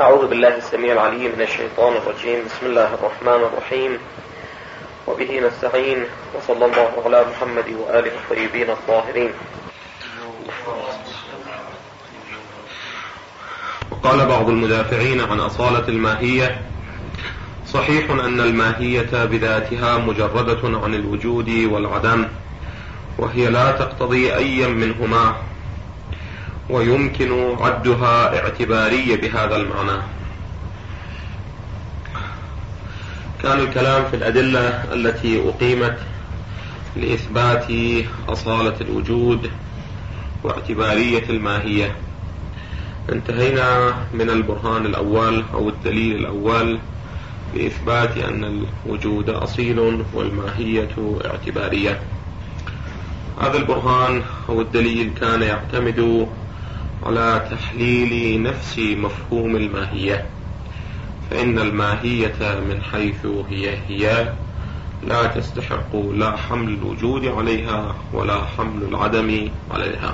أعوذ بالله السميع العليم من الشيطان الرجيم. بسم الله الرحمن الرحيم، وبه نستعين، وصلى الله على محمد وآله الطيبين الطاهرين. وقال بعض المدافعين عن أصالة الماهية: صحيح أن الماهية بذاتها مجردة عن الوجود والعدم، وهي لا تقتضي أيا منهما، ويمكن عدها اعتبارية بهذا المعنى. كان الكلام في الأدلة التي أقيمت لإثبات أصالة الوجود واعتبارية الماهية. انتهينا من البرهان الأول أو الدليل الأول لإثبات أن الوجود أصيل والماهية اعتبارية. هذا البرهان أو الدليل كان يعتمد على تحليل نفس مفهوم الماهية، فإن الماهية من حيث هي لا تستحق لا حمل الوجود عليها ولا حمل العدم عليها.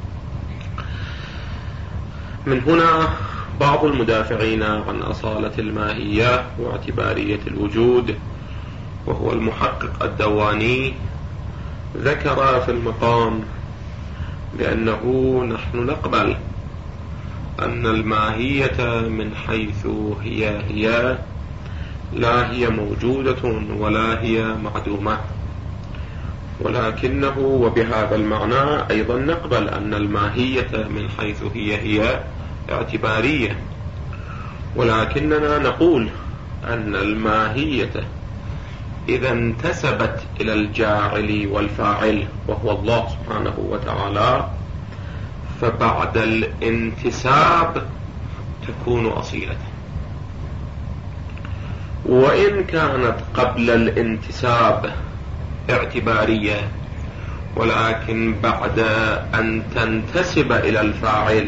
من هنا بعض المدافعين عن أصالة الماهية واعتبارية الوجود، وهو المحقق الدواني، ذكر في المقام بأنه نحن نقبل أن الماهية من حيث هي لا هي موجودة ولا هي معدومة، ولكنه وبهذا المعنى أيضا نقبل أن الماهية من حيث هي اعتبارية، ولكننا نقول أن الماهية إذا انتسبت إلى الجاعل والفاعل وهو الله سبحانه وتعالى، فبعد الانتساب تكون أصيلة، وإن كانت قبل الانتساب اعتبارية، ولكن بعد أن تنتسب إلى الفاعل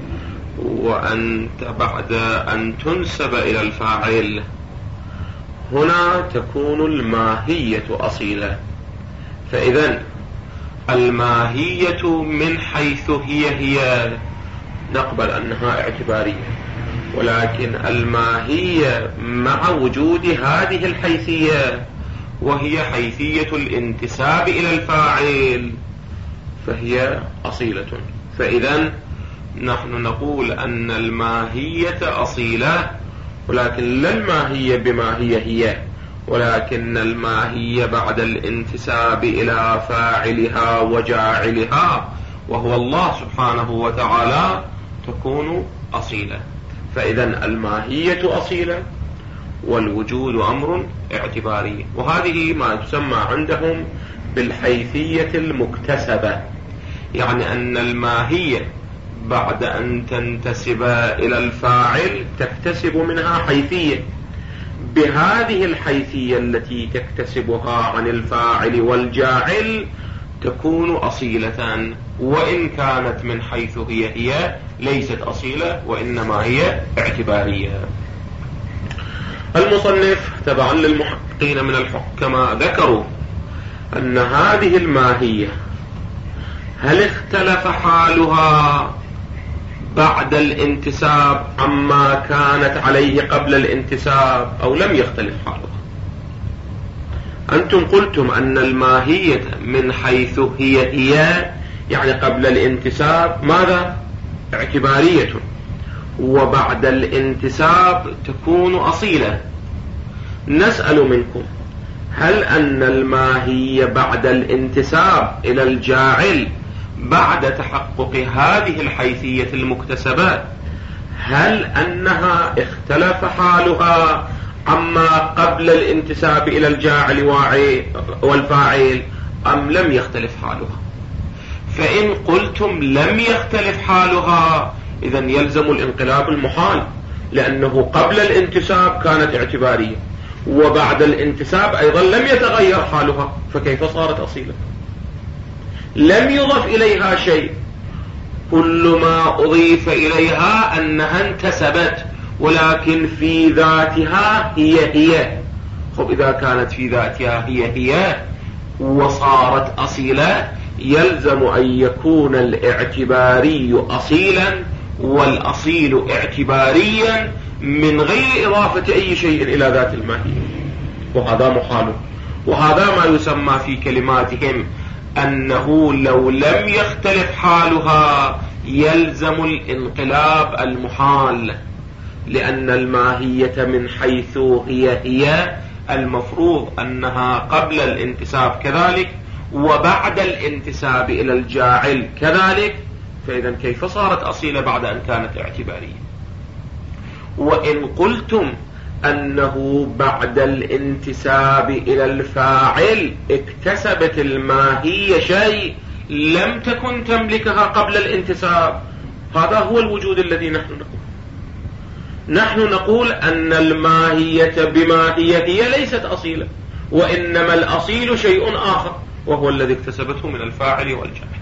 بعد أن تنسب إلى الفاعل، هنا تكون الماهية أصيلة. فإذا الماهية من حيث هي نقبل أنها اعتبارية، ولكن الماهية مع وجود هذه الحيثية وهي حيثية الانتساب إلى الفاعل فهي أصيلة. فإذا نحن نقول أن الماهية أصيلة، ولكن لا الماهية بما هي، ولكن الماهية بعد الانتساب إلى فاعلها وجاعلها وهو الله سبحانه وتعالى تكون أصيلة. فإذا الماهية أصيلة والوجود أمر اعتباري، وهذه ما تسمى عندهم بالحيثية المكتسبة، يعني أن الماهية بعد أن تنتسب إلى الفاعل تكتسب منها حيثية، بهذه الحيثية التي تكتسبها عن الفاعل والجاعل تكون أصيلة، وإن كانت من حيث هي ليست أصيلة وإنما هي اعتبارية. المصنف تبعا للمحققين من الحكماء ذكروا أن هذه الماهية هل اختلف حالها بعد الانتساب عما كانت عليه قبل الانتساب أو لم يختلف حالها؟ أنتم قلتم أن الماهية من حيث هي يعني قبل الانتساب ماذا؟ اعتبارية، وبعد الانتساب تكون أصيلة. نسأل منكم: هل أن الماهية بعد الانتساب إلى الجاعل بعد تحقق هذه الحيثية المكتسبة هل أنها اختلف حالها عما قبل الانتساب إلى الجاعل والفاعل أم لم يختلف حالها؟ فإن قلتم لم يختلف حالها إذن يلزم الانقلاب المحال، لأنه قبل الانتساب كانت اعتبارية وبعد الانتساب أيضا لم يتغير حالها، فكيف صارت أصيلة؟ لم يضف إليها شيء، كل ما أضيف إليها أنها انتسبت، ولكن في ذاتها هي. خب إذا كانت في ذاتها هي وصارت أصيلة، يلزم أن يكون الاعتباري أصيلا والأصيل اعتباريا من غير إضافة أي شيء إلى ذات الماهية، وهذا محال. وهذا ما يسمى في كلماتهم أنه لو لم يختلف حالها يلزم الانقلاب المحال، لأن الماهية من حيث هي المفروض أنها قبل الانتساب كذلك وبعد الانتساب إلى الجاعل كذلك، فإذا كيف صارت أصيلة بعد أن كانت اعتبارية؟ وإن قلتم أنه بعد الانتساب إلى الفاعل اكتسبت الماهية شيء لم تكن تملكها قبل الانتساب، هذا هو الوجود الذي نحن نقول أن الماهية بما هي ليست أصيلة، وإنما الأصيل شيء آخر وهو الذي اكتسبته من الفاعل والجاعل.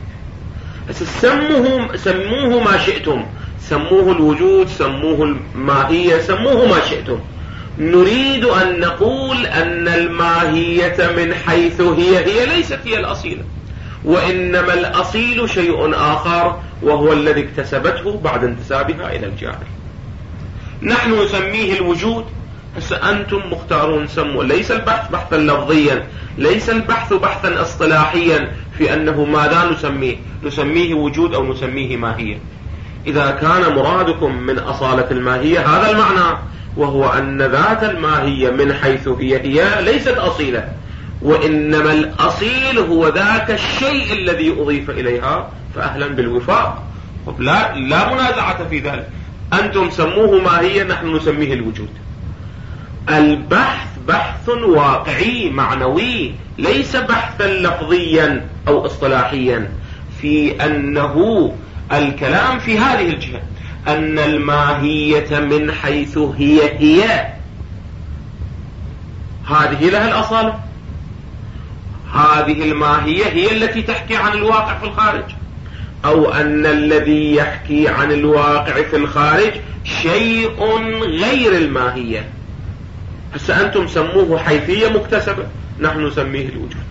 سموه ما شئتم، سموه الوجود، سموه الماهية، سموه ما شئتم. نريد أن نقول أن الماهية من حيث هي ليست هي الأصيلة، وإنما الأصيل شيء آخر وهو الذي اكتسبته بعد انتسابها إلى الجاعل. نحن نسميه الوجود، أنتم مختارون سموا. ليس البحث بحثا لفظيا، ليس البحث بحثا اصطلاحيا في أنه ماذا نسميه وجود أو نسميه ماهية. إذا كان مرادكم من أصالة الماهية هذا المعنى، وهو أن ذات الماهية من حيث هي ليست أصيلة، وإنما الأصيل هو ذاك الشيء الذي أضيف إليها، فأهلا بالوفاق، لا منازعة في ذلك. أنتم سموه ماهية، نحن نسميه الوجود. البحث بحث واقعي معنوي، ليس بحثا لفظيا أو اصطلاحيا، في أنه الكلام في هذه الجهة، أن الماهية من حيث هي هذه لها الأصالة، هذه الماهية هي التي تحكي عن الواقع في الخارج، أو أن الذي يحكي عن الواقع في الخارج شيء غير الماهية. هسه أنتم سموه حيثية مكتسبة، نحن نسميه الوجود.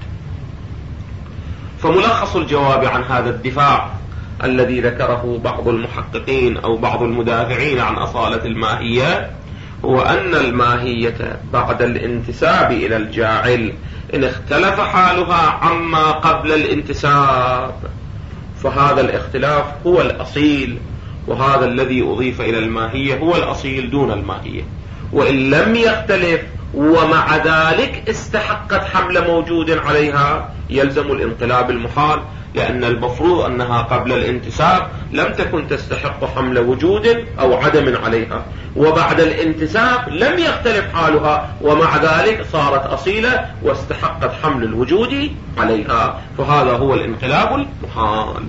فملخص الجواب عن هذا الدفاع الذي ذكره بعض المحققين أو بعض المدافعين عن أصالة الماهية هو أن الماهية بعد الانتساب إلى الجاعل إن اختلف حالها عما قبل الانتساب فهذا الاختلاف هو الأصيل، وهذا الذي أضيف إلى الماهية هو الأصيل دون الماهية. وإن لم يختلف ومع ذلك استحقت حمل موجود عليها يلزم الانقلاب المحال، لأن المفروض أنها قبل الانتساب لم تكن تستحق حمل وجود أو عدم عليها، وبعد الانتساب لم يختلف حالها ومع ذلك صارت أصيلة واستحقت حمل الوجود عليها، فهذا هو الانقلاب المحال.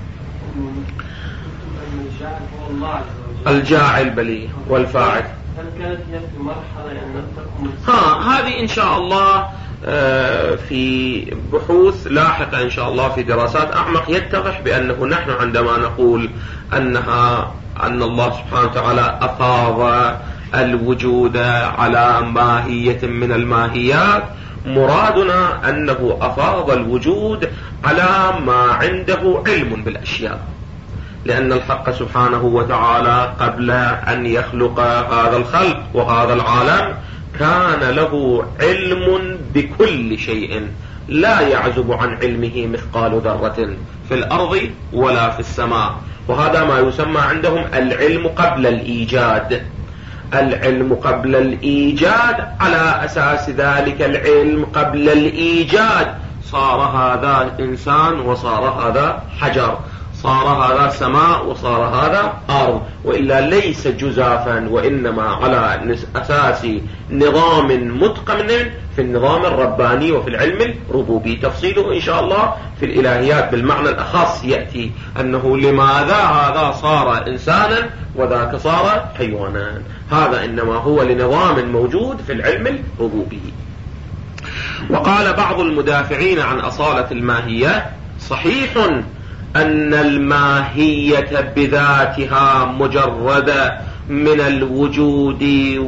الجاعل بلي والفاعل. هل كانت هي في مرحلة أن تكون هذه إن شاء الله في بحوث لاحقة إن شاء الله في دراسات أعمق يتضح بأنه نحن عندما نقول أن الله سبحانه وتعالى أفاض الوجود على ماهية من الماهيات، مرادنا أنه أفاض الوجود على ما عنده علم بالأشياء، لأن الحق سبحانه وتعالى قبل أن يخلق هذا الخلق وهذا العالم كان له علم بكل شيء لا يعزب عن علمه مثقال ذرة في الأرض ولا في السماء، وهذا ما يسمى عندهم العلم قبل الإيجاد. العلم قبل الإيجاد، على أساس ذلك العلم قبل الإيجاد صار هذا إنسان وصار هذا حجر، صار هذا سماء وصار هذا أرض، وإلا ليس جزافا، وإنما على أساس نظام متقن في النظام الرباني وفي العلم الربوبي. تفصيله إن شاء الله في الإلهيات بالمعنى الأخص يأتي أنه لماذا هذا صار إنسانا وذاك صار حيوانا، هذا إنما هو لنظام موجود في العلم الربوبي. وقال بعض المدافعين عن أصالة الماهية: صحيح أن الماهية بذاتها مجردة من الوجود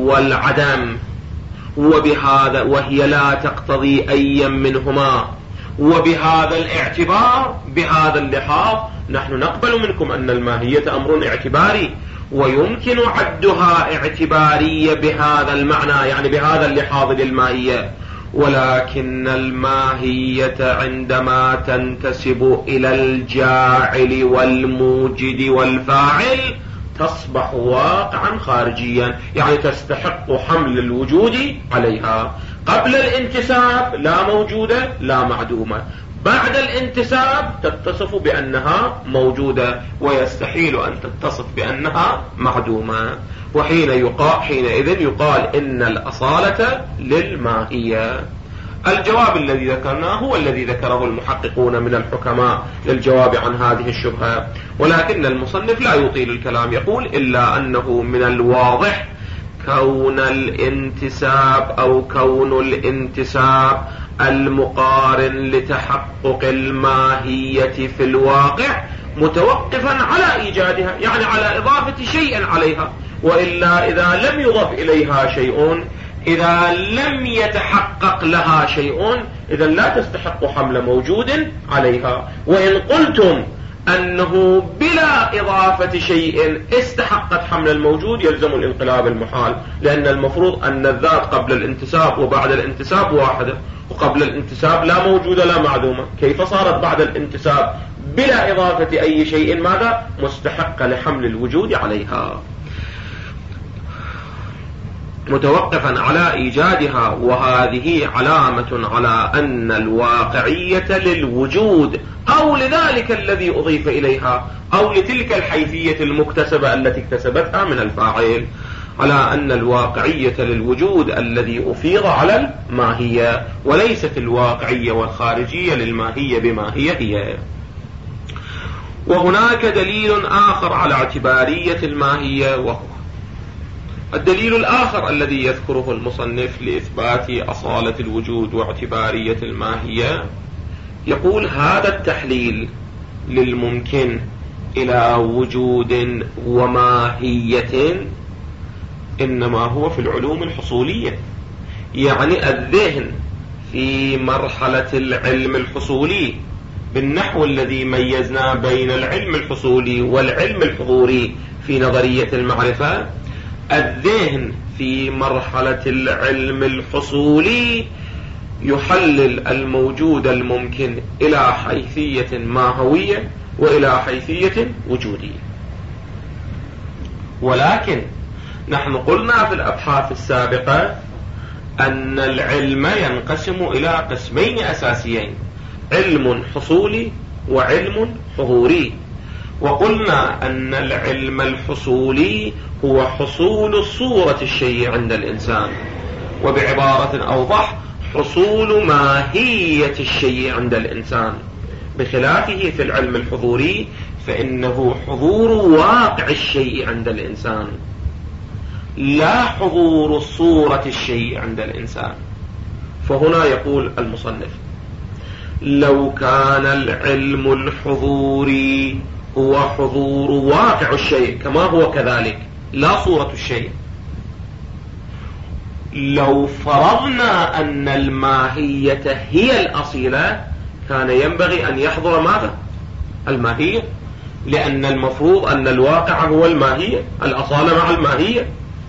والعدم، وبهذا وهي لا تقتضي أي منهما، وبهذا الاعتبار بهذا اللحاظ نحن نقبل منكم أن الماهية أمر اعتباري، ويمكن عدها اعتبارية بهذا المعنى، يعني بهذا اللحاظ للماهية. ولكن الماهية عندما تنتسب إلى الجاعل والموجد والفاعل تصبح واقعا خارجيا، يعني تستحق حمل الوجود عليها. قبل الانتساب لا موجودة لا معدومة، بعد الانتساب تتصف بأنها موجودة، ويستحيل أن تتصف بأنها معدومة. حينئذ يقال إن الأصالة للماهية. الجواب الذي ذكرناه هو الذي ذكره المحققون من الحكماء للجواب عن هذه الشبهة، ولكن المصنف لا يطيل الكلام، يقول إلا أنه من الواضح كون الانتساب المقارن لتحقق الماهية في الواقع متوقفا على إيجادها، يعني على إضافة شيء عليها، وإلا إذا لم يضف إليها شيء، إذا لم يتحقق لها شيء، إذا لا تستحق حمل موجود عليها. وإن قلتم أنه بلا إضافة شيء استحقت حمل الموجود يلزم الانقلاب المحال، لأن المفروض أن الذات قبل الانتساب وبعد الانتساب واحدة، وقبل الانتساب لا موجودة لا معدومة، كيف صارت بعد الانتساب بلا إضافة أي شيء ماذا مستحقة لحمل الوجود عليها؟ متوقفا على إيجادها. وهذه علامة على أن الواقعية للوجود أو لذلك الذي أضيف إليها أو لتلك الحيثية المكتسبة التي اكتسبتها من الفاعل، على أن الواقعية للوجود الذي أفيض على الماهية، وليست الواقعية والخارجية للماهية بما هي. وهناك دليل آخر على اعتبارية الماهية، وهو الدليل الآخر الذي يذكره المصنف لإثبات أصالة الوجود واعتبارية الماهية. يقول هذا التحليل للممكن إلى وجود وماهية إنما هو في العلوم الحصولية، يعني الذهن في مرحلة العلم الحصولي بالنحو الذي ميزنا بين العلم الحصولي والعلم الحضوري في نظرية المعرفة. الذهن في مرحلة العلم الحصولي يحلل الموجود الممكن إلى حيثية ماهوية وإلى حيثية وجودية. ولكن نحن قلنا في الأبحاث السابقة أن العلم ينقسم إلى قسمين أساسيين، علم حصولي وعلم حضوري. وقلنا أن العلم الحصولي هو حصول صورة الشيء عند الإنسان، وبعبارة أوضح حصول ماهية الشيء عند الإنسان، بخلافه في العلم الحضوري فإنه حضور واقع الشيء عند الإنسان لا حضور صورة الشيء عند الإنسان. فهنا يقول المصنف لو كان العلم الحضوري هو حضور واقع الشيء كما هو كذلك لا صورة الشيء، لو فرضنا أن الماهية هي الأصيلة كان ينبغي أن يحضر ماذا؟ الماهية، لأن المفروض أن الواقع هو الماهية، الأصالة مع الماهية.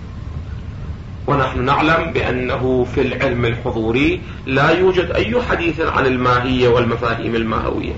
ونحن نعلم بأنه في العلم الحضوري لا يوجد أي حديث عن الماهية والمفاهيم الماهوية،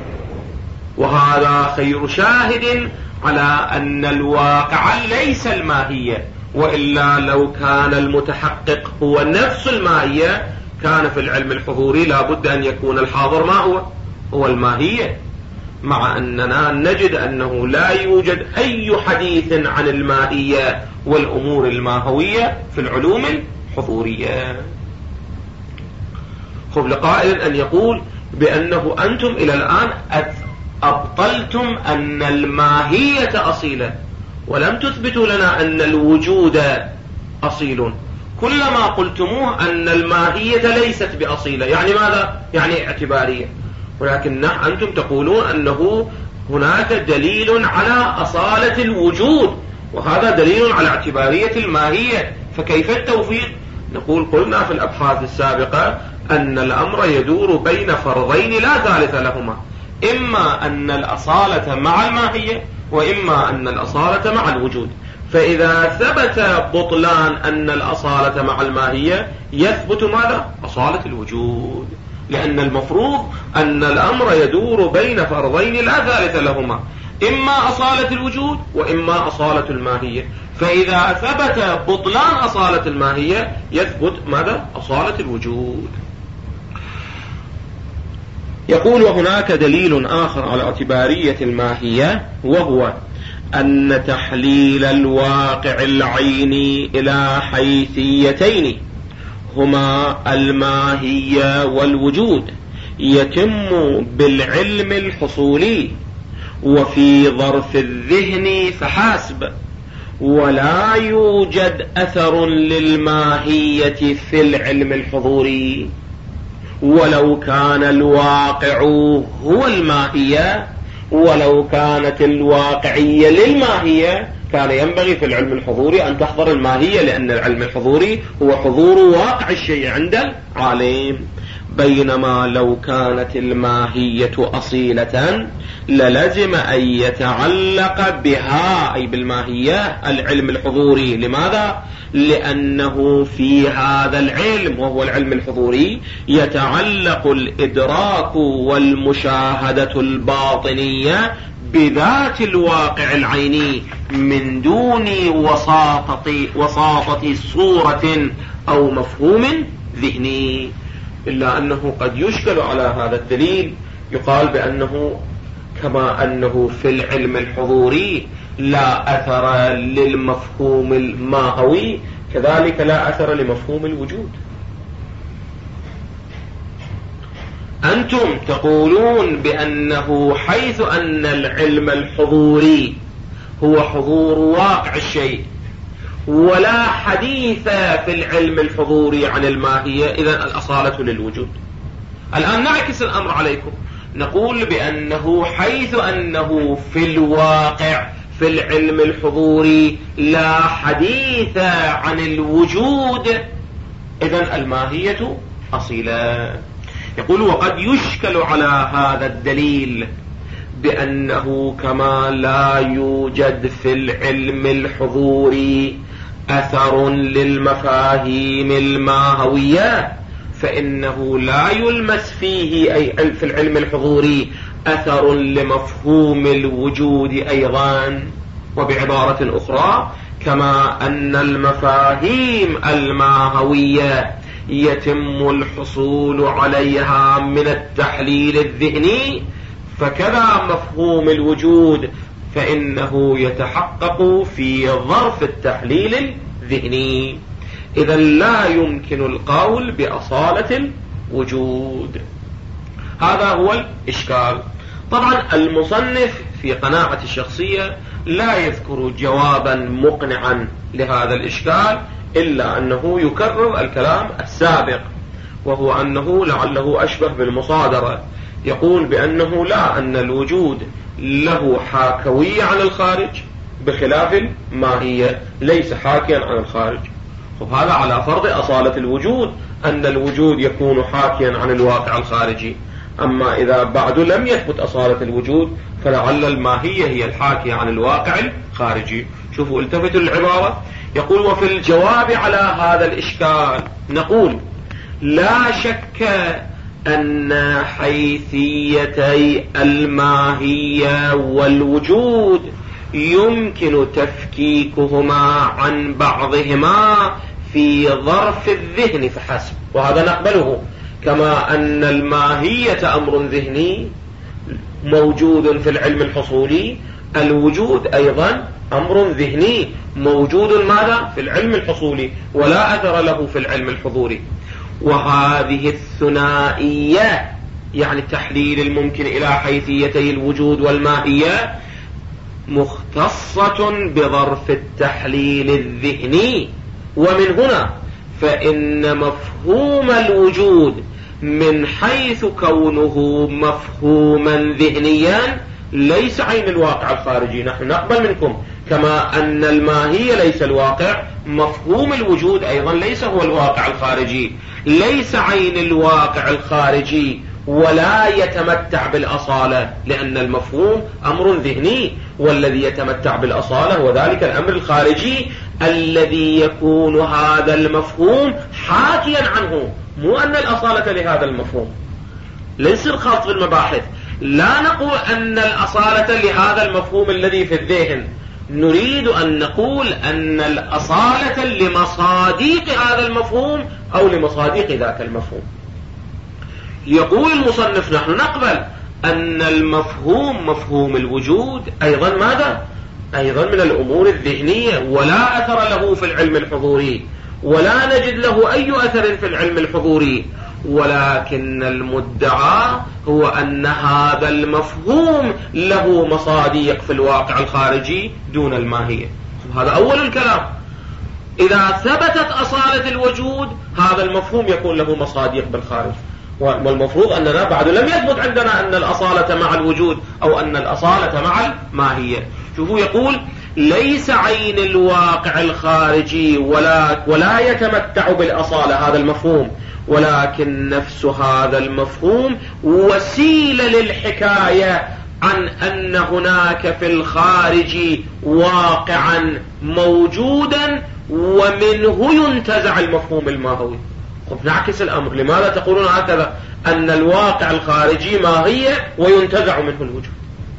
وهذا خير شاهد على أن الواقع ليس الماهية، وإلا لو كان المتحقق هو نفس الماهية كان في العلم الحضوري لا بد أن يكون الحاضر ما هو الماهية، مع أننا نجد أنه لا يوجد أي حديث عن الماهية والأمور الماهوية في العلوم الحضورية. خب لقائل أن يقول بأنه أنتم إلى الآن أبطلتم أن الماهية أصيلة ولم تثبتوا لنا أن الوجود أصيل، كلما قلتموه أن الماهية ليست بأصيلة، يعني ماذا؟ يعني اعتبارية، ولكن أنتم تقولون أنه هناك دليل على أصالة الوجود، وهذا دليل على اعتبارية الماهية، فكيف التوفيق نقول قلنا في الأبحاث السابقة أن الأمر يدور بين فرضين لا ثالث لهما، إما أن الأصالة مع الماهية وإما أن الأصالة مع الوجود. فإذا ثبت بطلان أن الأصالة مع الماهية يثبت ماذا؟ أصالة الوجود، لأن المفروض أن الأمر يدور بين فرضين لا ثالث لهما، إما أصالة الوجود وإما أصالة الماهية. فإذا ثبت بطلان أصالة الماهية يثبت ماذا؟ أصالة الوجود. يقول وهناك دليل آخر على اعتبارية الماهية، وهو أن تحليل الواقع العيني إلى حيثيتين هما الماهية والوجود يتم بالعلم الحصولي وفي ظرف الذهن فحسب، ولا يوجد أثر للماهية في العلم الحضوري، ولو كان الواقع هو الماهية، ولو كانت الواقعية للماهية كان ينبغي في العلم الحضوري أن تحضر الماهية، لأن العلم الحضوري هو حضور واقع الشيء عند العالم. بينما لو كانت الماهية أصيلة للزم أن يتعلق بها أي بالماهية العلم الحضوري. لماذا؟ لأنه في هذا العلم وهو العلم الحضوري يتعلق الإدراك والمشاهدة الباطنية بذات الواقع العيني من دون وساطة صورة أو مفهوم ذهني. إلا أنه قد يشكل على هذا الدليل، يقال بأنه كما أنه في العلم الحضوري لا أثر للمفهوم الماهوي كذلك لا أثر لمفهوم الوجود. أنتم تقولون بأنه حيث أن العلم الحضوري هو حضور واقع الشيء ولا حديث في العلم الحضوري عن الماهية، إذن الأصالة للوجود. الآن نعكس الأمر عليكم، نقول بأنه حيث أنه في الواقع في العلم الحضوري لا حديث عن الوجود، إذن الماهية أصيلة. يقول وقد يشكل على هذا الدليل بأنه كما لا يوجد في العلم الحضوري أثر للمفاهيم الماهوية فإنه لا يلمس فيه أي في العلم الحضوري أثر لمفهوم الوجود أيضا. وبعبارة أخرى كما أن المفاهيم الماهوية يتم الحصول عليها من التحليل الذهني، فكذا مفهوم الوجود فإنه يتحقق في ظرف التحليل الذهني. إذا لا يمكن القول بأصالة الوجود. هذا هو الإشكال. طبعا المصنف في قناعة الشخصية لا يذكر جوابا مقنعا لهذا الإشكال إلا أنه يكرر الكلام السابق، وهو أنه لعله أشبه بالمصادرة. يقول بأنه لا، أن الوجود له حاكوية عن الخارج بخلاف الماهية ليس حاكيا عن الخارج. وهذا على فرض أصالة الوجود، أن الوجود يكون حاكيا عن الواقع الخارجي. أما إذا بعد لم يثبت أصالة الوجود فلعل الماهية هي الحاكية عن الواقع الخارجي. شوفوا التفتوا العبارة. يقول وفي الجواب على هذا الإشكال نقول لا شك أن حيثيتي الماهية والوجود يمكن تفكيكهما عن بعضهما في ظرف الذهن فحسب، وهذا نقبله. كما أن الماهية أمر ذهني موجود في العلم الحصولي، الوجود أيضا أمر ذهني موجود ماذا؟ في العلم الحصولي ولا أثر له في العلم الحضوري. وهذه الثنائية يعني التحليل الممكن إلى حيثيتي الوجود والماهية مختصة بظرف التحليل الذهني. ومن هنا فإن مفهوم الوجود من حيث كونه مفهوما ذهنيا ليس عين الواقع الخارجي. نحن نقبل منكم كما أن الماهية ليس الواقع مفهوم الوجود أيضا ليس هو الواقع الخارجي، ليس عين الواقع الخارجي ولا يتمتع بالأصالة، لأن المفهوم أمر ذهني، والذي يتمتع بالأصالة هو ذلك الأمر الخارجي الذي يكون هذا المفهوم حاكيا عنه، مو أن الأصالة لهذا المفهوم. ليس الخاص بالمباحث، لا نقول أن الأصالة لهذا المفهوم الذي في الذهن، نريد أن نقول أن الأصالة لمصاديق هذا المفهوم أو لمصاديق ذاك المفهوم. يقول المصنف نحن نقبل أن المفهوم مفهوم الوجود أيضا ماذا؟ أيضا من الأمور الذهنية، ولا أثر له في العلم الحضوري، ولا نجد له أي أثر في العلم الحضوري، ولكن المدعى هو أن هذا المفهوم له مصاديق في الواقع الخارجي دون الماهية. هذا أول الكلام. إذا ثبتت أصالة الوجود هذا المفهوم يكون له مصاديق بالخارج، والمفروض أننا بعد لم يثبت عندنا أن الأصالة مع الوجود أو أن الأصالة مع الماهية. شوفوا يقول ليس عين الواقع الخارجي ولا يتمتع بالأصالة هذا المفهوم، ولكن نفس هذا المفهوم وسيلة للحكاية عن أن هناك في الخارج واقعا موجودا ومنه ينتزع المفهوم الماهوي. طب نعكس الأمر، لماذا تقولون هكذا أن الواقع الخارجي ماهية وينتزع منه الوجود؟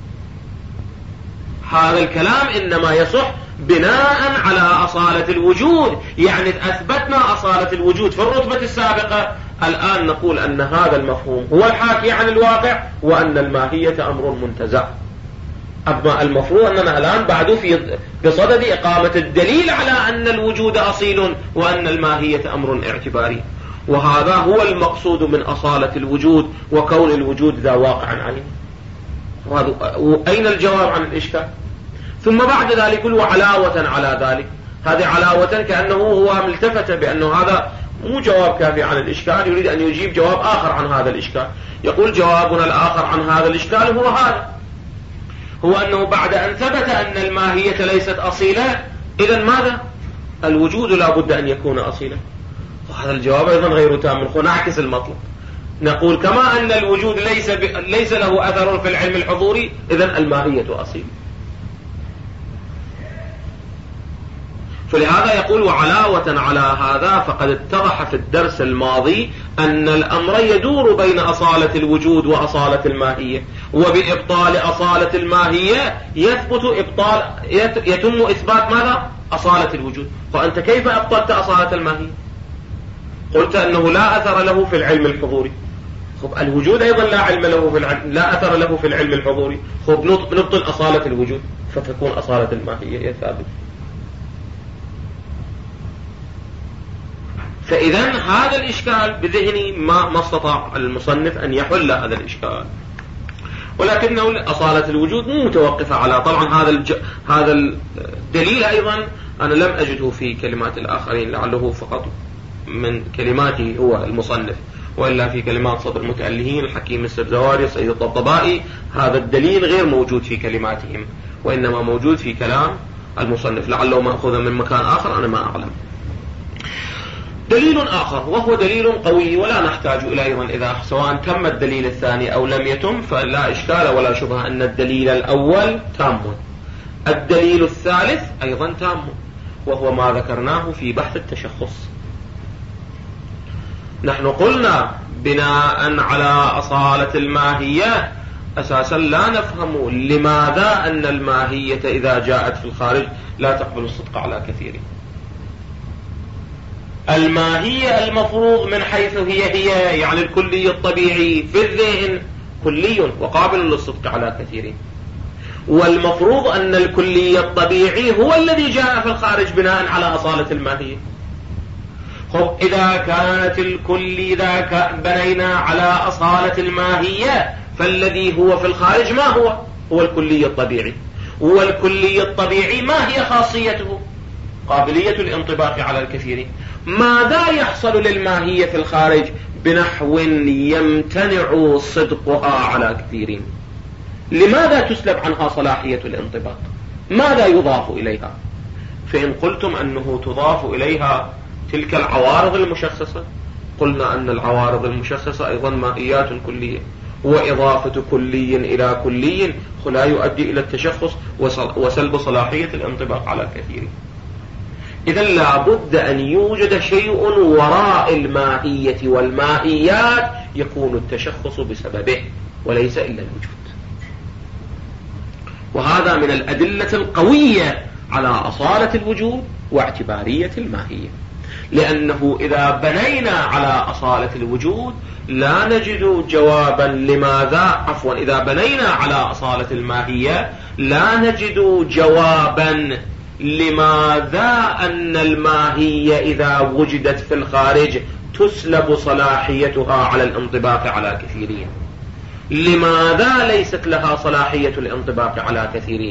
هذا الكلام إنما يصح بناء على أصالة الوجود، يعني أثبتنا أصالة الوجود في الرتبة السابقة، الآن نقول أن هذا المفهوم هو الحاكي عن الواقع وأن الماهية أمر منتزع. أما المفروض أننا الآن بعد في بصدد إقامة الدليل على أن الوجود أصيل وأن الماهية أمر اعتباري، وهذا هو المقصود من أصالة الوجود وكون الوجود ذا واقع عليه. أين الجواب عن الإشكال؟ ثم بعد ذلك وعلاوة على ذلك، هذه علاوة كأنه هو ملتفت بأنه هذا مو جواب كافي عن الإشكال، يريد أن يجيب جواب آخر عن هذا الإشكال. يقول جوابنا الآخر عن هذا الإشكال هو هذا، هو أنه بعد أن ثبت أن الماهية ليست أصيلة، إذن ماذا؟ الوجود لا بد أن يكون أصيلا. وهذا الجواب أيضا غير تام، نعكس المطلب، نقول كما أن الوجود ليس له أثر في العلم الحضوري، إذن الماهية أصيل. فلهذا يقول وعلاوة على هذا فقد اتضح في الدرس الماضي أن الأمر يدور بين أصالة الوجود وأصالة الماهية، وبإبطال أصالة الماهية يتم إثبات ماذا؟ أصالة الوجود. فأنت كيف أبطلت أصالة الماهية؟ قلت أنه لا أثر له في العلم الحضوري. خب الوجود أيضا لا أثر له في العلم الحضوري. خب نبطل أصالة الوجود فتكون أصالة الماهية ثابتة. فإذا هذا الإشكال بذهني ما استطاع المصنف أن يحل هذا الإشكال، ولكنه أصالة الوجود مو متوقفة على، طبعا هذا الدليل أيضا أنا لم أجده في كلمات الآخرين، لعله فقط من كلماته هو المصنف، وإلا في كلمات صدر المتألهين الحكيم السرزواري سيد الطبطبائي هذا الدليل غير موجود في كلماتهم، وإنما موجود في كلام المصنف، لعله مأخوذ من مكان آخر أنا ما أعلم. دليل آخر وهو دليل قوي ولا نحتاج إلى أيضا إذا سواء تم الدليل الثاني أو لم يتم فلا إشكال ولا شبهة أن الدليل الأول تام، الدليل الثالث أيضا تام، وهو ما ذكرناه في بحث التشخص. نحن قلنا بناء على أصالة الماهية أساسا لا نفهم لماذا أن الماهية إذا جاءت في الخارج لا تقبل الصدق على كثير. الماهية المفروض من حيث هي يعني الكلي الطبيعي في الذهن كلي وقابل للصدق على كثير، والمفروض أن الكلي الطبيعي هو الذي جاء في الخارج بناء على أصالة الماهية. خب إذا كانت الكلي ذاك بنينا على أصالة الماهية فالذي هو في الخارج ما هو الكلي الطبيعي، والكلي الطبيعي ما هي خاصيته؟ قابلية الانطباق على الكثير. ماذا يحصل للماهية في الخارج بنحو يمتنع صدقها على كثيرين؟ لماذا تسلب عنها صلاحية الانطباق؟ ماذا يضاف إليها؟ فإن قلتم أنه تضاف إليها تلك العوارض المشخصة، قلنا أن العوارض المشخصة أيضا ماهيات كلية، وإضافة كلي إلى كلي لا يؤدي إلى التشخص وسلب صلاحية الانطباق على كثير. إذا لابد أن يوجد شيء وراء الماهية والماهيات يكون التشخص بسببه وليس إلا الوجود. وهذا من الأدلة القوية على أصالة الوجود واعتبارية الماهية، لأنه إذا بنينا على أصالة الوجود لا نجد جوابا إذا بنينا على أصالة الماهية لا نجد جوابا لماذا أن الماهية إذا وجدت في الخارج تسلب صلاحيتها على الانطباق على كثيرين. لماذا ليست لها صلاحية الانطباق على كثيرين؟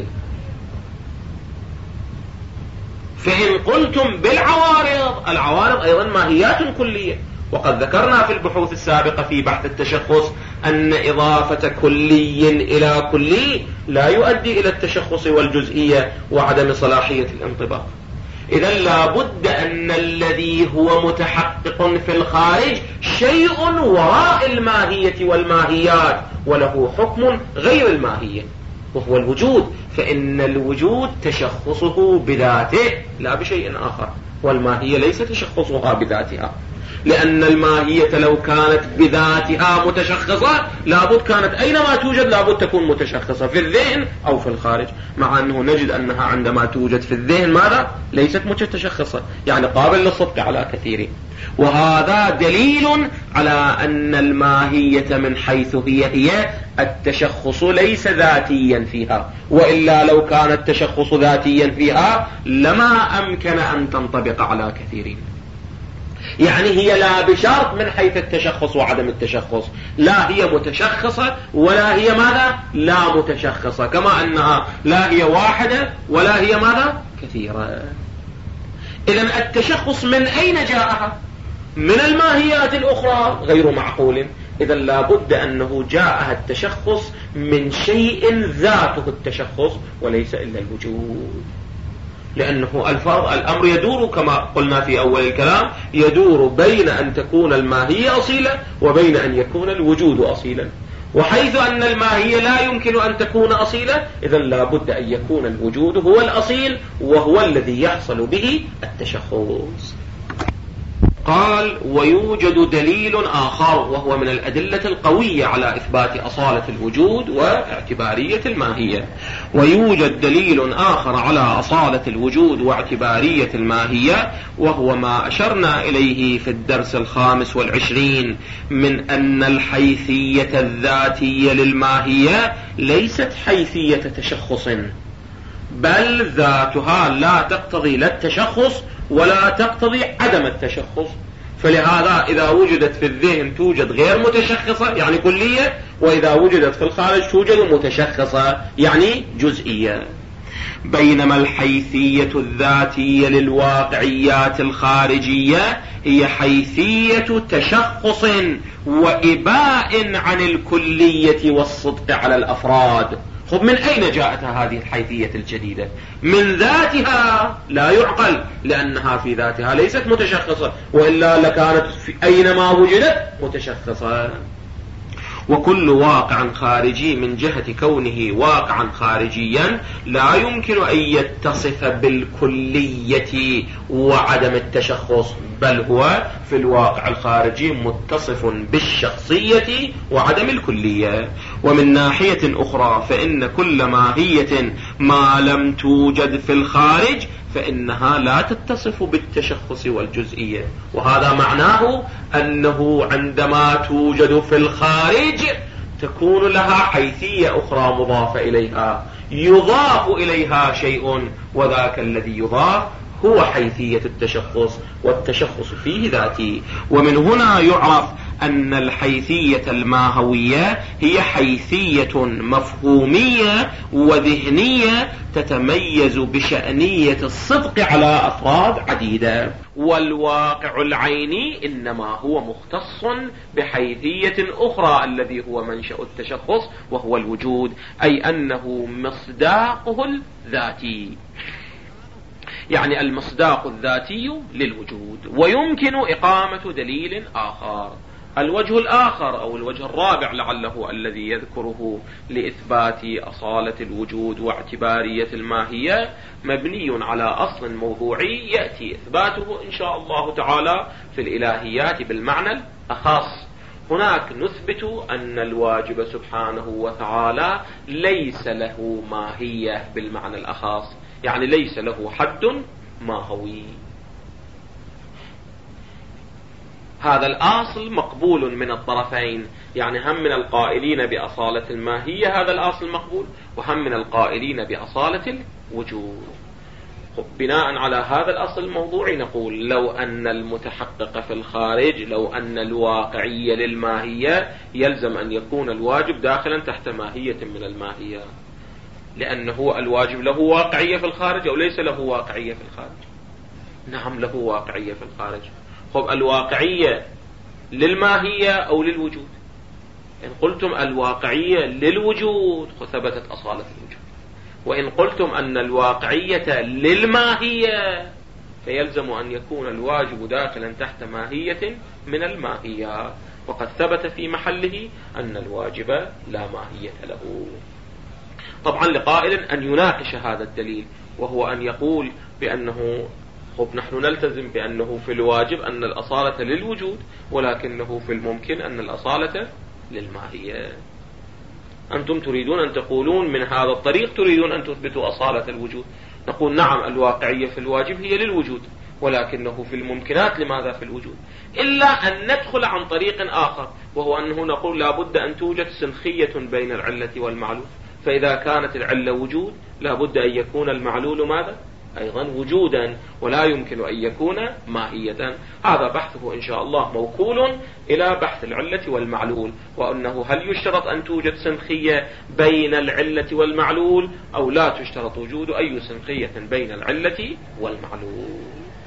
فإن قلتم بالعوارض، العوارض أيضا ماهيات كلية، وقد ذكرنا في البحوث السابقة في بحث التشخص أن إضافة كلي إلى كلي لا يؤدي إلى التشخص والجزئية وعدم صلاحية الانطباق. إذا لابد أن الذي هو متحقق في الخارج شيء وراء الماهية والماهيات وله حكم غير الماهية، وهو الوجود، فإن الوجود تشخصه بذاته لا بشيء آخر، والماهية ليس تشخصها بذاتها، لأن الماهية لو كانت بذاتها متشخصة لابد كانت أينما توجد لابد تكون متشخصة في الذهن أو في الخارج، مع أنه نجد أنها عندما توجد في الذهن ماذا؟ ليست متشخصة، يعني قابل للصدق على كثير. وهذا دليل على أن الماهية من حيث هي التشخص ليس ذاتيا فيها، وإلا لو كان التشخص ذاتيا فيها لما أمكن أن تنطبق على كثيرين. يعني هي لا بشرط من حيث التشخص وعدم التشخص، لا هي متشخصة ولا هي ماذا؟ لا متشخصة، كما أنها لا هي واحدة ولا هي ماذا؟ كثيرة. إذن التشخص من أين جاءها؟ من الماهيات الأخرى غير معقول. إذن لابد أنه جاءها التشخص من شيء ذاته التشخص وليس إلا الوجود، لأنه الأمر يدور كما قلنا في أول الكلام، يدور بين أن تكون الماهية أصيلة وبين أن يكون الوجود أصيلا، وحيث أن الماهية لا يمكن أن تكون أصيلة إذن لابد أن يكون الوجود هو الأصيل وهو الذي يحصل به التشخص. قال: ويوجد دليل آخر، وهو من الأدلة القوية على إثبات أصالة الوجود واعتبارية الماهية. ويوجد دليل آخر على أصالة الوجود واعتبارية الماهية، وهو ما أشرنا إليه في الدرس 25 من أن الحيثية الذاتية للماهية ليست حيثية تشخص، بل ذاتها لا تقتضي لا التشخص ولا تقتضي عدم التشخص. فلهذا إذا وجدت في الذهن توجد غير متشخصة يعني كلية، وإذا وجدت في الخارج توجد متشخصة يعني جزئية. بينما الحيثية الذاتية للواقعيات الخارجية هي حيثية تشخص وإباء عن الكلية والصدق على الأفراد. خب من أين جاءت هذه الحيثية الجديدة؟ من ذاتها لا يعقل، لأنها في ذاتها ليست متشخصة، وإلا لكانت أينما وجدت متشخصة. وكل واقع خارجي من جهة كونه واقعا خارجيا لا يمكن أن يتصف بالكلية وعدم التشخص، بل هو في الواقع الخارجي متصف بالشخصية وعدم الكلية. ومن ناحية أخرى فإن كل ماهية ما لم توجد في الخارج فإنها لا تتصف بالتشخص والجزئية، وهذا معناه أنه عندما توجد في الخارج تكون لها حيثية أخرى مضافة إليها، يضاف إليها شيء، وذاك الذي يضاف هو حيثية التشخص، والتشخص فيه ذاتي. ومن هنا يعرف أن الحيثية الماهوية هي حيثية مفهومية وذهنية تتميز بشأنية الصدق على أفراد عديدة، والواقع العيني إنما هو مختص بحيثية أخرى الذي هو منشأ التشخص وهو الوجود، أي أنه مصداقه الذاتي. يعني المصداق الذاتي للوجود. ويمكن إقامة دليل آخر. الوجه الآخر أو الوجه الرابع لعله الذي يذكره لإثبات أصالة الوجود واعتبارية الماهية مبني على أصل موضوعي يأتي إثباته إن شاء الله تعالى في الإلهيات بالمعنى الأخص. هناك نثبت أن الواجب سبحانه وتعالى ليس له ماهية بالمعنى الأخص، يعني ليس له حد ماهوي. هذا الأصل مقبول من الطرفين، يعني هم من القائلين بأصالة الماهية هذا الأصل مقبول، وهم من القائلين بأصالة الوجود. بناء على هذا الأصل الموضوعي نقول لو أن المتحقق في الخارج، لو أن الواقعية للماهية، يلزم أن يكون الواجب داخلا تحت ماهية من الماهية، لأنه الواجب له واقعية في الخارج أو ليس له واقعية في الخارج؟ نعم له واقعية في الخارج. خب الواقعية للماهية أو للوجود؟ إن قلتم الواقعية للوجود ثبتت أصالة الوجود، وإن قلتم أن الواقعية للماهية فيلزم أن يكون الواجب داخلا تحت ماهية من الماهيات، وقد ثبت في محله أن الواجب لا ماهية له. طبعا لقائل أن يناقش هذا الدليل، وهو أن يقول بأنه نحن نلتزم بأنه في الواجب أن الأصالة للوجود، ولكنه في الممكن أن الأصالة للماهية. أنتم تريدون أن تقولون من هذا الطريق تريدون أن تثبتوا أصالة الوجود. نقول نعم الواقعية في الواجب هي للوجود، ولكنه في الممكنات لماذا في الوجود؟ إلا أن ندخل عن طريق آخر، وهو أنه نقول لا بد أن توجد سنخية بين العلة والمعلول، فإذا كانت العلة وجود لا بد أن يكون المعلول ماذا؟ أيضا وجودا، ولا يمكن أن يكون ماهية. هذا بحثه إن شاء الله موكول إلى بحث العلة والمعلول، وأنه هل يشترط أن توجد سنخية بين العلة والمعلول أو لا تشترط وجود أي سنخية بين العلة والمعلول.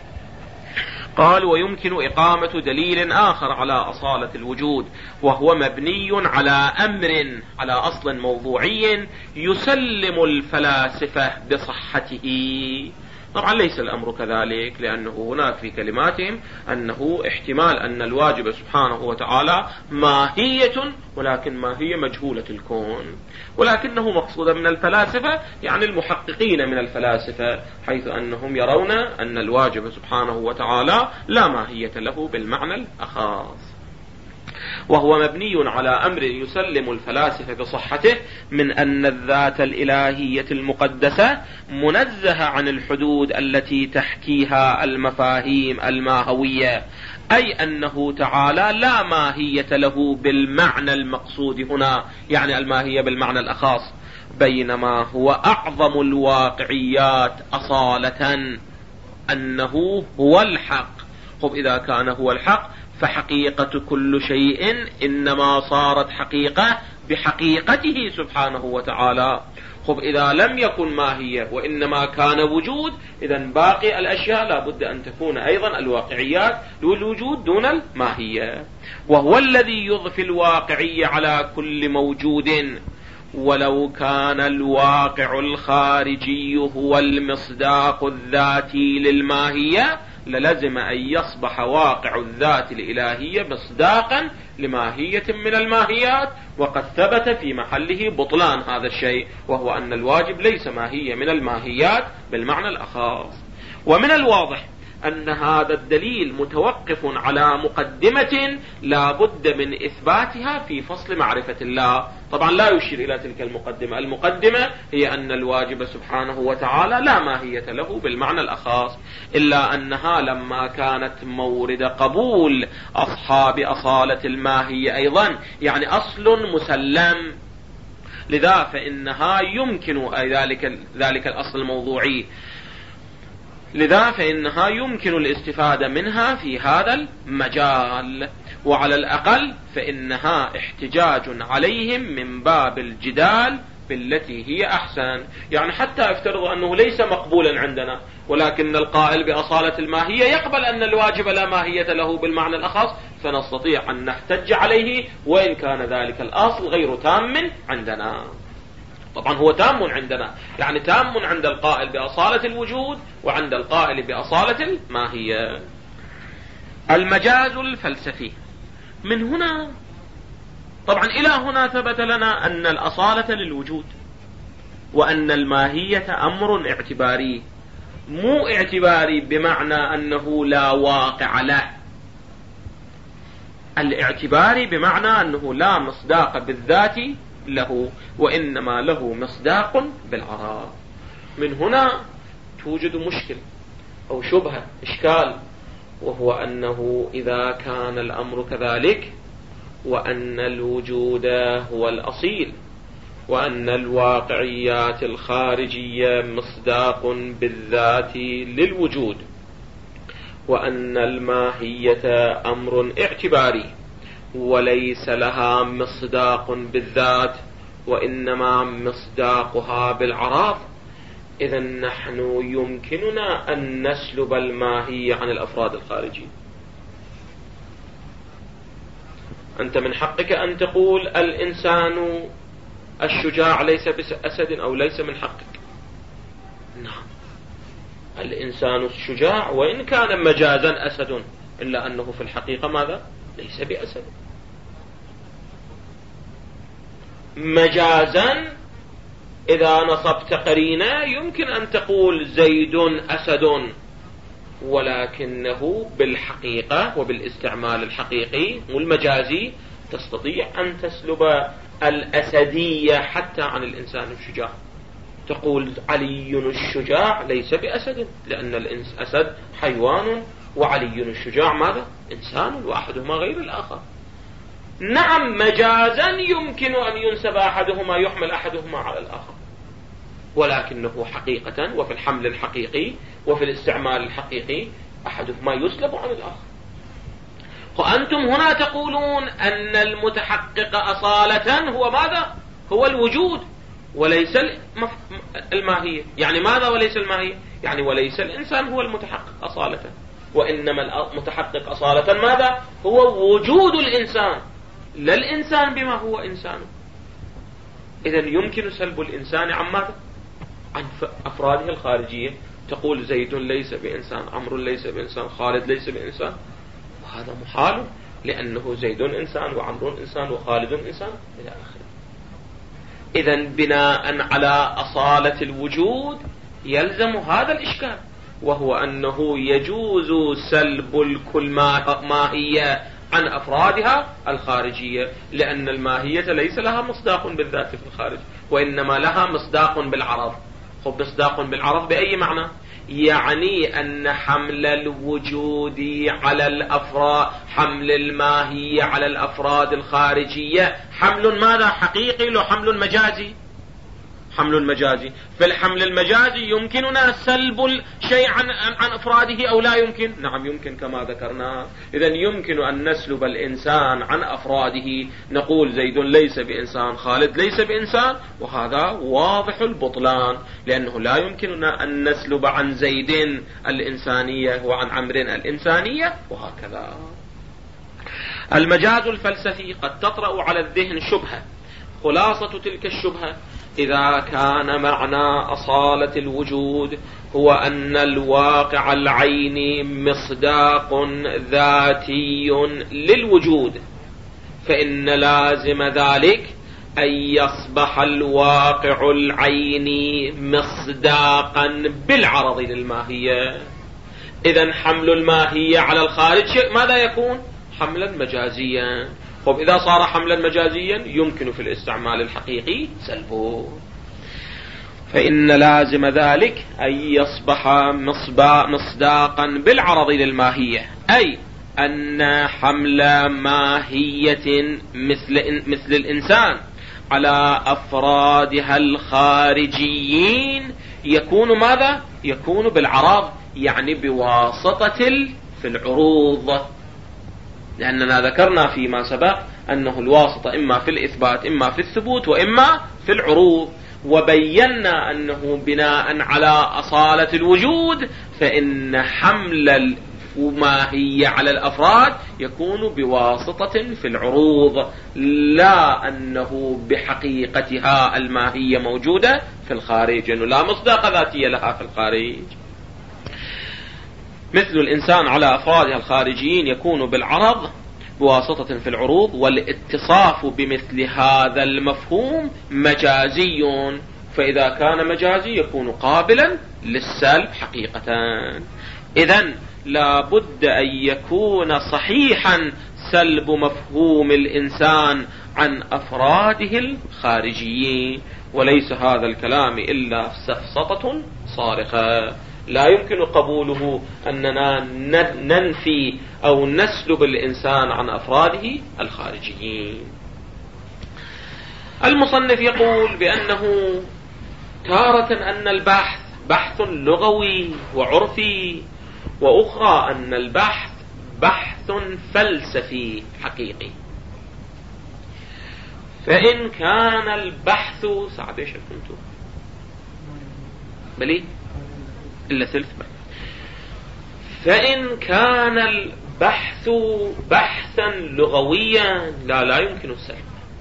قال ويمكن إقامة دليل آخر على أصالة الوجود، وهو مبني على أمر، على أصل موضوعي يسلم الفلاسفة بصحته. طبعا ليس الأمر كذلك، لأنه هناك في كلماتهم أنه احتمال أن الواجب سبحانه وتعالى ماهية، ولكن ماهية مجهولة الكون، ولكنه مقصود من الفلاسفة يعني المحققين من الفلاسفة، حيث أنهم يرون أن الواجب سبحانه وتعالى لا ماهية له بالمعنى الأخص. وهو مبني على أمر يسلم الفلاسفة بصحته من أن الذات الإلهية المقدسة منزهة عن الحدود التي تحكيها المفاهيم الماهوية، أي أنه تعالى لا ماهية له بالمعنى المقصود هنا، يعني الماهية بالمعنى الأخص، بينما هو أعظم الواقعيات أصالة أنه هو الحق. خب إذا كان هو الحق فحقيقة كل شيء إنما صارت حقيقة بحقيقته سبحانه وتعالى. خب إذا لم يكن ماهية وإنما كان وجود، إذن باقي الأشياء لا بد أن تكون أيضا الواقعيات للوجود دون الماهية. وهو الذي يضفي الواقعية على كل موجود، ولو كان الواقع الخارجي هو المصداق الذاتي للماهية للزم أن يصبح واقع الذات الإلهية مصداقا لماهية من الماهيات، وقد ثبت في محله بطلان هذا الشيء، وهو أن الواجب ليس ماهية من الماهيات بالمعنى الأخص. ومن الواضح أن هذا الدليل متوقف على مقدمة لا بد من إثباتها في فصل معرفة الله. طبعا لا يشير إلى تلك المقدمة، المقدمة هي أن الواجب سبحانه وتعالى لا ماهية له بالمعنى الأخص، إلا أنها لما كانت مورد قبول أصحاب أصالة الماهية أيضا، يعني أصل مسلم، لذا فإنها يمكن ذلك الأصل الموضوعي، لذا فإنها يمكن الاستفادة منها في هذا المجال، وعلى الأقل فإنها احتجاج عليهم من باب الجدال بالتي هي أحسن. يعني حتى افترض أنه ليس مقبولا عندنا، ولكن القائل بأصالة الماهية يقبل أن الواجب لا ماهية له بالمعنى الأخص، فنستطيع أن نحتج عليه وإن كان ذلك الأصل غير تام عندنا. طبعا هو تام عندنا، يعني تام عند القائل بأصالة الوجود وعند القائل بأصالة الماهية. المجاز الفلسفي. من هنا طبعا إلى هنا ثبت لنا أن الأصالة للوجود، وأن الماهية أمر اعتباري، مو اعتباري بمعنى أنه لا واقع له، الاعتباري بمعنى أنه لا مصداق بالذات له، وإنما له مصداق بالعراض. من هنا توجد مشكل أو شبهة إشكال، وهو أنه إذا كان الأمر كذلك، وأن الوجود هو الأصيل، وأن الواقعيات الخارجية مصداق بالذات للوجود، وأن الماهية أمر اعتباري وليس لها مصداق بالذات وإنما مصداقها بالعراض، إذن نحن يمكننا أن نسلب الماهية عن الأفراد الخارجية. أنت من حقك أن تقول الإنسان الشجاع ليس بأسد، أو ليس من حقك. نعم، الإنسان الشجاع وإن كان مجازا أسد، إلا أنه في الحقيقة ماذا؟ ليس بأسد. مجازا إذا نصبت قرينة يمكن أن تقول زيد أسد، ولكنه بالحقيقة وبالاستعمال الحقيقي والمجازي تستطيع أن تسلب الأسدية حتى عن الإنسان الشجاع. تقول علي الشجاع ليس بأسد، لأن الأسد حيوان وعلي الشجاع ماذا؟ إنسان، وأحدهما غير الآخر. نعم، مجازا يمكن أن ينسب أحدهما، يحمل أحدهما على الآخر، ولكنه حقيقة وفي الحمل الحقيقي وفي الاستعمال الحقيقي أحدهما يسلب عن الآخر. وأنتم هنا تقولون أن المتحقق أصالة هو ماذا؟ هو الوجود وليس الماهية. يعني ماذا وليس الماهية؟ يعني وليس الإنسان هو المتحقق أصالة، وإنما المتحقق أصالة ماذا؟ هو وجود الإنسان، لا الإنسان بما هو إنسان. إذن يمكن سلب الإنسان عن ماذا؟ عن أفراده الخارجية. تقول زيد ليس بإنسان، عمرو ليس بإنسان، خالد ليس بإنسان، وهذا محال، لأنه زيد إنسان وعمرو إنسان وخالد إنسان إلى آخره. إذن بناء على أصالة الوجود يلزم هذا الإشكال، وهو أنه يجوز سلب الكل ماهية عن أفرادها الخارجية، لأن الماهية ليس لها مصداق بالذات في الخارج، وإنما لها مصداق بالعرض. خب مصداق بالعرض بأي معنى؟ يعني أن حمل الوجود على الأفراد، حمل الماهية على الأفراد الخارجية حمل ماذا؟ حقيقي لو حمل مجازي؟ حمل مجازي. في الحمل المجازي يمكننا سلب الشيء عن أفراده أو لا يمكن؟ نعم يمكن كما ذكرنا. إذن يمكن أن نسلب الإنسان عن أفراده، نقول زيد ليس بإنسان، خالد ليس بإنسان، وهذا واضح البطلان، لأنه لا يمكننا أن نسلب عن زيد الإنسانية وعن عمرو الإنسانية، وهكذا. المجاز الفلسفي قد تطرأ على الذهن شبهة. خلاصة تلك الشبهة: إذا كان معنى أصالة الوجود هو أن الواقع العيني مصداق ذاتي للوجود، فإن لازم ذلك أن يصبح الواقع العيني مصداقا بالعرض للماهية. إذن حمل الماهية على الخارج ماذا يكون؟ حملا مجازيا. طب إذا صار حملا مجازيا يمكن في الاستعمال الحقيقي سلبه، فإن لازم ذلك أن يصبح مصداقا بالعرض للماهية، أي أن حمل ماهية مثل الإنسان على أفرادها الخارجيين يكون ماذا؟ يكون بالعرض، يعني بواسطة في العروض، لأننا ذكرنا فيما سبق أنه الواسطة إما في الإثبات إما في الثبوت وإما في العروض، وبينا أنه بناء على أصالة الوجود فإن حمل ماهية على الأفراد يكون بواسطة في العروض، لا أنه بحقيقتها الماهية موجودة في الخارج، أنه لا مصداق ذاتية لها في الخارج. مثل الإنسان على أفراده الخارجيين يكون بالعرض بواسطة في العروض، والاتصاف بمثل هذا المفهوم مجازي، فإذا كان مجازي يكون قابلا للسلب حقيقة. إذن لا بد أن يكون صحيحا سلب مفهوم الإنسان عن أفراده الخارجيين، وليس هذا الكلام إلا سفسطة صارخة لا يمكن قبوله أننا ننفي أو نسلب الإنسان عن أفراده الخارجيين. المصنف يقول بأنه تارة أن البحث بحث لغوي وعرفي، وأخرى أن البحث بحث فلسفي حقيقي. فإن كان البحث صعب ايش كنتو بلي إلا ثلث بحث. فإن كان البحث بحثا لغويا لا يمكن السلب.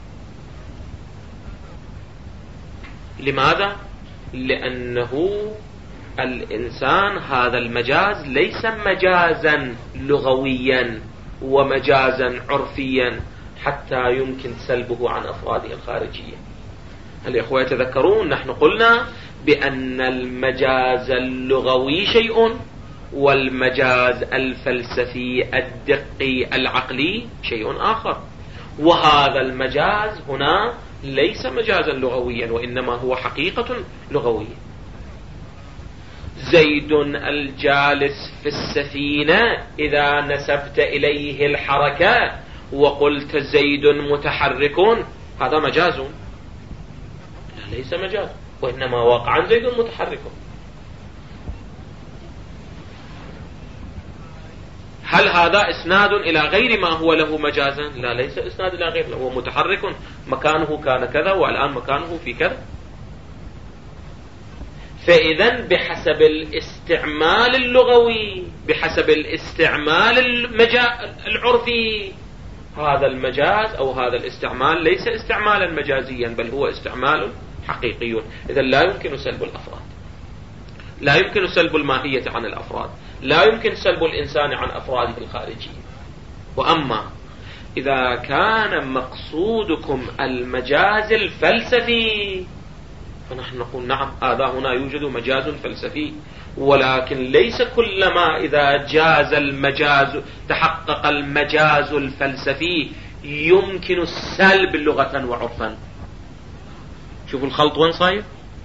لماذا؟ لأنه الإنسان هذا المجاز ليس مجازا لغويا ومجازا عرفيا حتى يمكن سلبه عن أفراده الخارجية. الإخوة يتذكرون نحن قلنا بأن المجاز اللغوي شيء والمجاز الفلسفي الدقي العقلي شيء آخر، وهذا المجاز هنا ليس مجازا لغويا وإنما هو حقيقة لغوية. زيد الجالس في السفينة إذا نسبت إليه الحركة وقلت زيد متحرك هذا مجاز؟ لا ليس مجاز، وإنما واقعا زيد متحرك. هل هذا إسناد إلى غير ما هو له مجازا؟ لا ليس إسناد إلى غير، هو متحرك مكانه كان كذا والآن مكانه في كذا. فإذا بحسب الاستعمال اللغوي بحسب الاستعمال العرفي هذا المجاز أو هذا الاستعمال ليس استعمالا مجازيا بل هو استعمال حقيقي. إذا لا يمكن سلب الأفراد، لا يمكن سلب الماهية عن الأفراد، لا يمكن سلب الإنسان عن أفراده الخارجية. وأما إذا كان مقصودكم المجاز الفلسفي فنحن نقول نعم هذا هنا يوجد مجاز فلسفي، ولكن ليس كلما إذا جاز المجاز تحقق المجاز الفلسفي يمكن السلب لغة وعرفا. شوفوا الخلط وين صاير.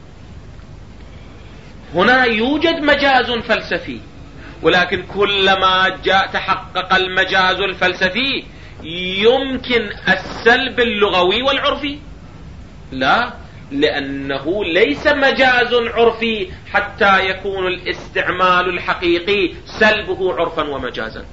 هنا يوجد مجاز فلسفي، ولكن كلما تحقق المجاز الفلسفي يمكن السلب اللغوي والعرفي؟ لا، لأنه ليس مجاز عرفي حتى يكون الاستعمال الحقيقي سلبه عرفا ومجازا.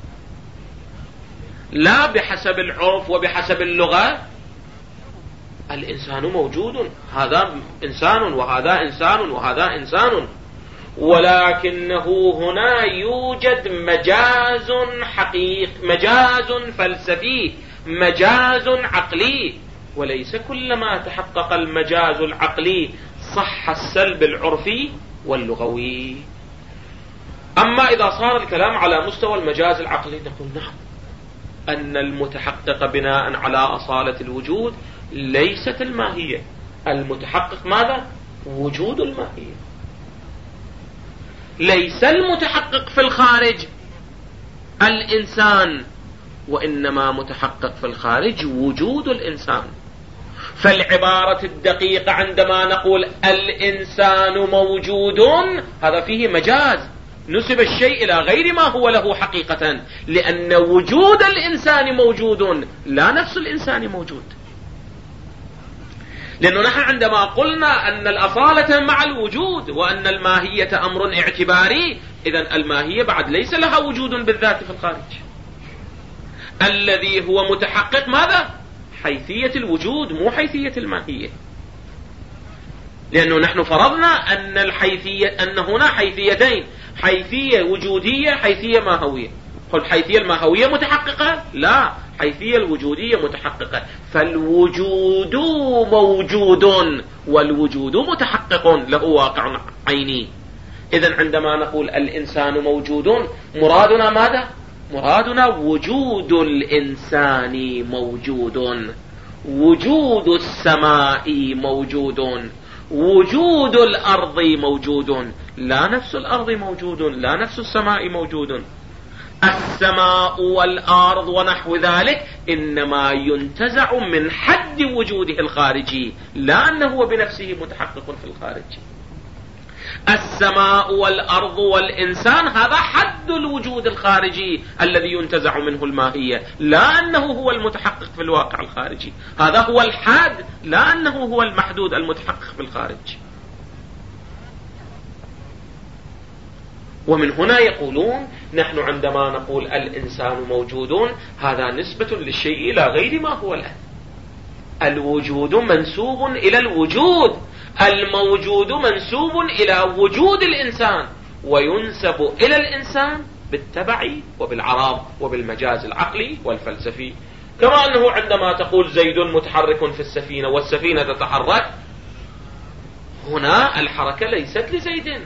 لا، بحسب العرف وبحسب اللغة الإنسان موجود، هذا إنسان وهذا إنسان وهذا إنسان، ولكنه هنا يوجد مجاز حقيقي، مجاز فلسفي، مجاز عقلي، وليس كلما تحقق المجاز العقلي صح السلب العرفي واللغوي. أما إذا صار الكلام على مستوى المجاز العقلي نقول نعم أن المتحقق بناء على أصالة الوجود ليست الماهية، المتحقق ماذا؟ وجود الماهية. ليس المتحقق في الخارج الإنسان، وإنما متحقق في الخارج وجود الإنسان. فالعبارة الدقيقة عندما نقول الإنسان موجود هذا فيه مجاز، نسب الشيء إلى غير ما هو له حقيقة، لأن وجود الإنسان موجود لا نفس الإنسان موجود. لأنه نحن عندما قلنا أن الأصالة مع الوجود وأن الماهية أمر اعتباري، إذن الماهية بعد ليس لها وجود بالذات في الخارج. الذي هو متحقق ماذا؟ حيثية الوجود مو حيثية الماهية. لأنه نحن فرضنا أن هنا حيثيتين، حيثية وجودية، حيثية ماهوية. قل حيثية الماهوية متحققة؟ لا، حيثية الوجودية متحققة. فالوجود موجود والوجود متحقق له واقع عيني. إذن عندما نقول الإنسان موجود مرادنا ماذا؟ مرادنا وجود الإنسان موجود، وجود السماء موجود، وجود الأرض موجود. لا نفس الأرض موجود، لا نفس السماء موجود. السماء والأرض ونحو ذلك إنما ينتزع من حد وجوده الخارجي، لا أنه بنفسه متحقق في الخارج. السماء والأرض والإنسان هذا حد الوجود الخارجي الذي ينتزع منه الماهية، لا أنه هو المتحقق في الواقع الخارجي. هذا هو الحد، لا أنه هو المحدود المتحقق في الخارج. ومن هنا يقولون نحن عندما نقول الإنسان موجود هذا نسبة للشيء إلى غير ما هو الآن. الوجود منسوب إلى الوجود، الموجود منسوب إلى وجود الإنسان، وينسب إلى الإنسان بالتبع وبالعراض وبالمجاز العقلي والفلسفي. كما أنه عندما تقول زيد متحرك في السفينة والسفينة تتحرك، هنا الحركة ليست لزيد،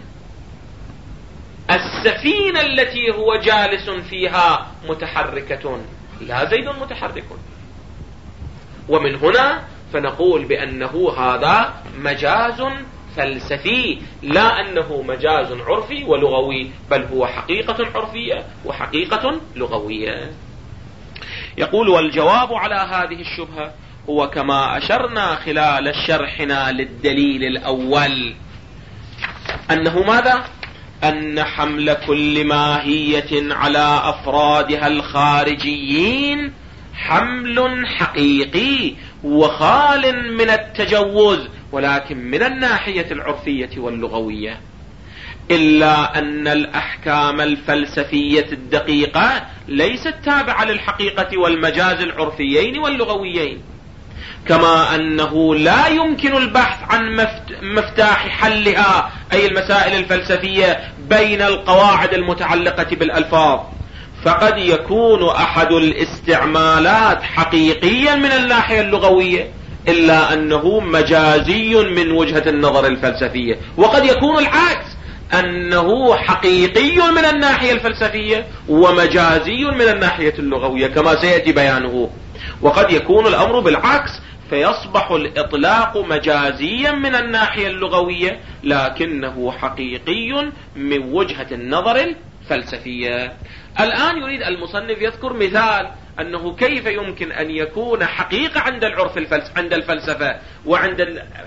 السفينة التي هو جالس فيها متحركة، لا زيد متحرك. ومن هنا فنقول بأنه هذا مجاز فلسفي، لا أنه مجاز عرفي ولغوي، بل هو حقيقة عرفية وحقيقة لغوية. يقول والجواب على هذه الشبهة هو كما أشرنا خلال شرحنا للدليل الأول، أنه ماذا؟ أن حمل كل ماهية على أفرادها الخارجيين حمل حقيقي وخال من التجوز، ولكن من الناحية العرفية واللغوية، إلا أن الأحكام الفلسفية الدقيقة ليست تابعة للحقيقة والمجاز العرفيين واللغويين. كما أنه لا يمكن البحث عن مفتاح حلها، أي المسائل الفلسفية، بين القواعد المتعلقة بالألفاظ، فقد يكون أحد الاستعمالات حقيقيا من الناحية اللغوية إلا أنه مجازي من وجهة النظر الفلسفية، وقد يكون العكس، أنه حقيقي من الناحية الفلسفية ومجازي من الناحية اللغوية كما سيأتي بيانه. وقد يكون الأمر بالعكس، فيصبح الإطلاق مجازيا من الناحية اللغوية لكنه حقيقي من وجهة النظر الفلسفية. الآن يريد المصنف يذكر مثال أنه كيف يمكن أن يكون حقيقة عند العرف عند الفلسفة وعند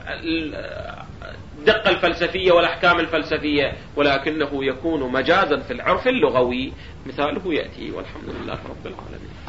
الدقة الفلسفية والأحكام الفلسفية، ولكنه يكون مجازا في العرف اللغوي. مثاله يأتي، والحمد لله رب العالمين.